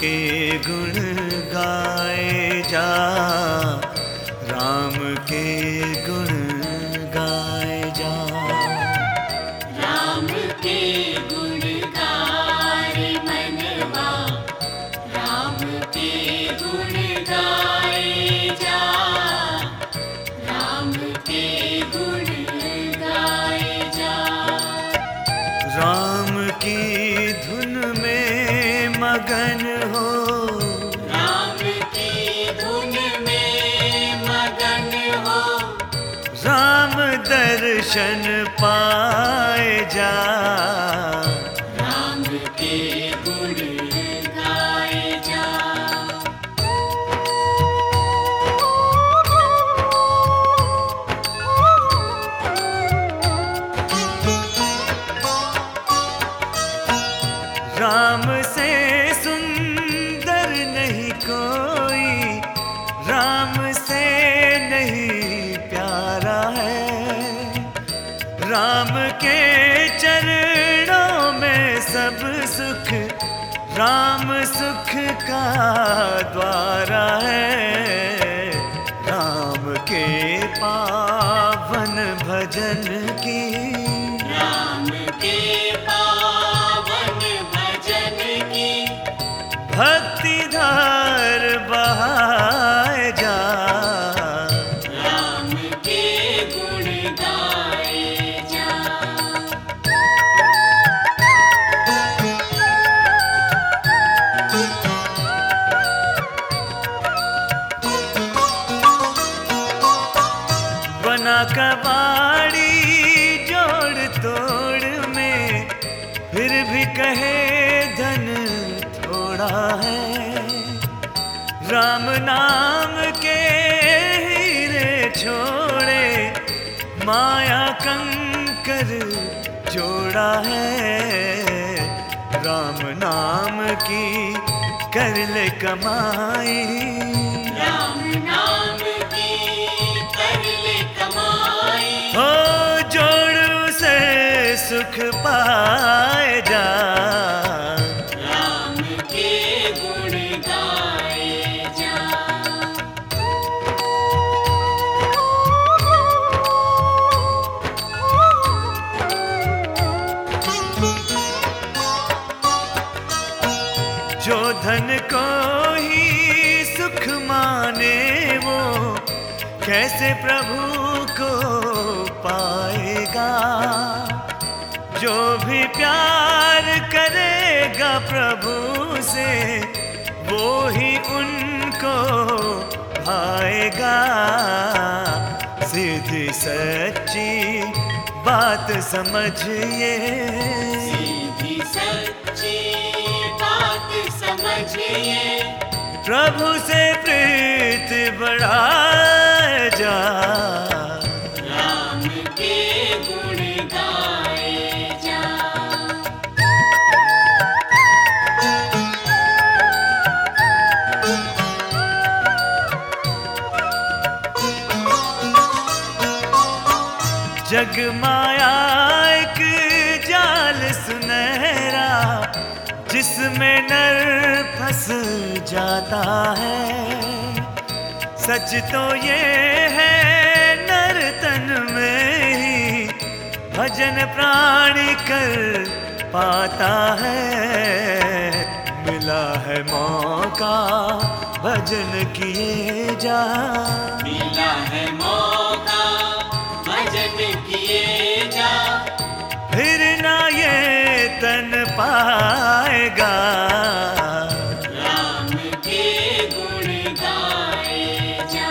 के गुण गाए जा, राम के गुण गाए जा। राम के गुण गाए मनवा, राम के गुण गाए जा, राम के गुण गाए जा। राम की धुन में मगन हो, राम की धुन में मगन हो, राम दर्शन पाए जा। राम के गुण गाए जा। राम से सुंदर नहीं कोई, राम से नहीं प्यारा है। राम के चरणों में सब सुख, राम सुख का द्वारा है। राम के पावन भजन की, राम के पावन भजन की, भक्ति धार बहाए जा। राम के गुण गाए जा। बना कबाड़ी जोड़ तोड़ में, फिर भी कहे धन थोड़ा है। राम नाम के हीरे छोड़े, माया कंकर जोड़ा है। राम नाम की कर ले कमाई, राम नाम की कर ले कमाई, हो जोड़ से सुख पाए जा। राम के गुण गाए जा। जो धन को ही सुख माने, वो कैसे प्रभु को पाएगा। जो भी प्यार करेगा प्रभु से, वो ही उनको भाएगा। सीधी सच्ची बात समझिए, सीधी सच्ची बात समझिए, प्रभु से प्रीत बढ़ाए जा। राम के गुण गाए जा। जग माया एक जाल सुनहरा, जिसमें नर फंस जाता है। सच तो ये है नर तन में ही भजन प्राणी कर पाता है। मिला है मौका भजन किए जा, मिला है मौका भजन किए जा। फिर ना ये तन पाएगा। राम के गुण गाए जा।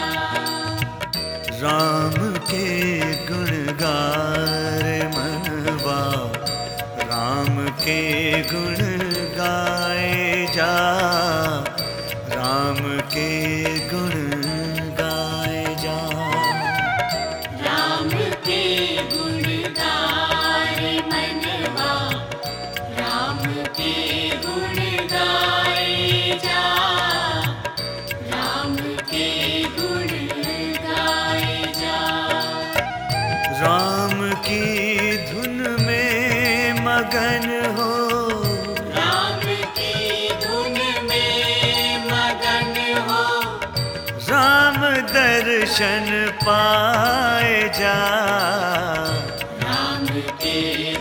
राम के गुण गाए मनवा, राम के गुण गाए जा। राम के गुण गाए जा। राम के गुण गाए मनवा, राम के गुण गाए जा। राम के गुण गाए जा। राम की धुन में मगन हो, राम की धुन में राम दर्शन पाए जा। राम के